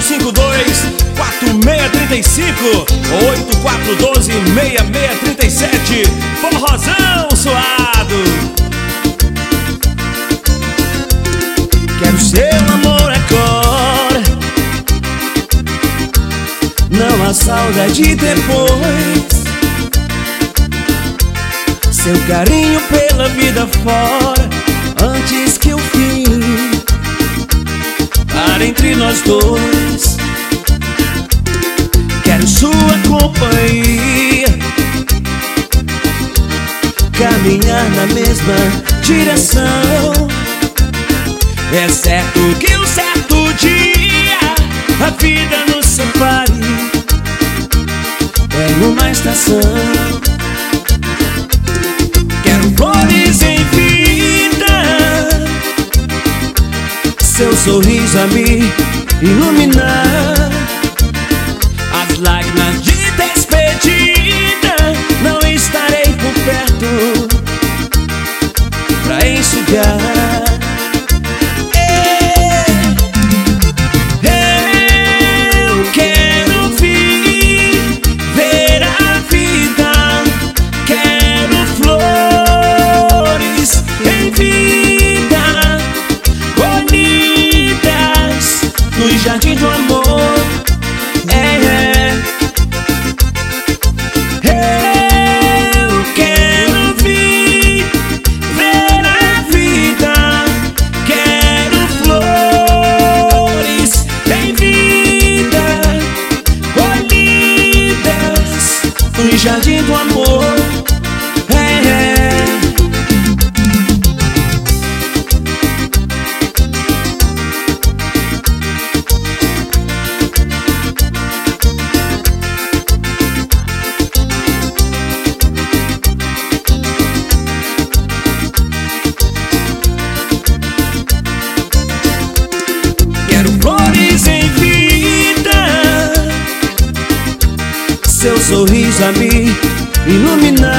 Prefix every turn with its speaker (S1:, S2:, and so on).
S1: 8412-6635 8412-6637. Forrozão suado. Quero seu amor agora, não há saudade depois. Seu carinho pela vida fora, antes que o fim para entre nós dois. Quero sua companhia, caminhar na mesma direção. É certo que um certo dia a vida nos separe em uma estação. Quero flores em vida, seu sorriso a me iluminar. As lágrimas de despedida não estarei por perto pra enxugar. Jardim do amor, eu quero viver a vida. Quero flores em vida, colhidas no jardim do amor. Seu sorriso a me iluminar.